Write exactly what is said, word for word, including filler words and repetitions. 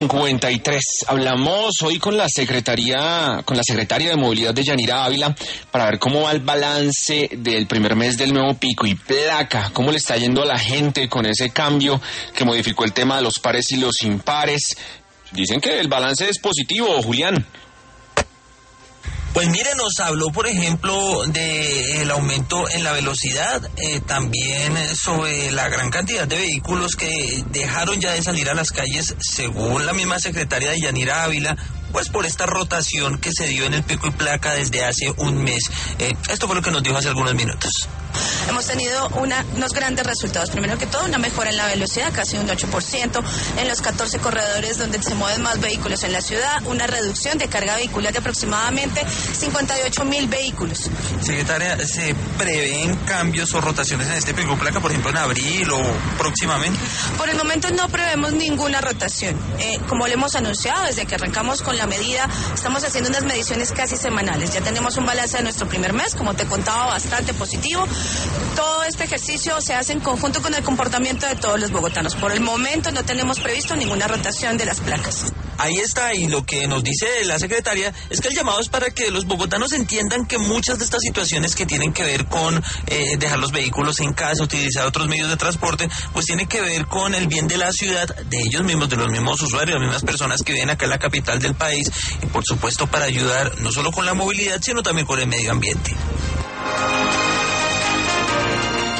cincuenta y tres. Hablamos hoy con la Secretaría, con la Secretaria de Movilidad de Yanira Ávila para ver cómo va el balance del primer mes del nuevo pico y placa, cómo le está yendo a la gente con ese cambio que modificó el tema de los pares y los impares. Dicen que el balance es positivo, Julián. Pues mire, nos habló, por ejemplo, del aumento en la velocidad, eh, también sobre la gran cantidad de vehículos que dejaron ya de salir a las calles, según la misma secretaria de Yanira Ávila, pues por esta rotación que se dio en el pico y placa desde hace un mes. Eh, esto fue lo que nos dijo hace algunos minutos. Hemos tenido una, unos grandes resultados. Primero que todo, una mejora en la velocidad, casi un ocho por ciento, en los catorce corredores donde se mueven más vehículos en la ciudad, una reducción de carga vehicular de aproximadamente cincuenta y ocho mil vehículos. Secretaria, ¿se prevén cambios o rotaciones en este pico y placa, por ejemplo, en abril o próximamente? Por el momento no prevemos ninguna rotación. Eh, como le hemos anunciado, desde que arrancamos con la medida, estamos haciendo unas mediciones casi semanales. Ya tenemos un balance de nuestro primer mes, como te contaba, bastante positivo. Todo este ejercicio se hace en conjunto con el comportamiento de todos los bogotanos. Por el momento no tenemos previsto ninguna rotación de las placas. Ahí está, y lo que nos dice la secretaria es que el llamado es para que los bogotanos entiendan que muchas de estas situaciones que tienen que ver con eh, dejar los vehículos en casa, utilizar otros medios de transporte, pues tiene que ver con el bien de la ciudad, de ellos mismos, de los mismos usuarios, las mismas personas que viven acá en la capital del país, y por supuesto para ayudar no solo con la movilidad, sino también con el medio ambiente.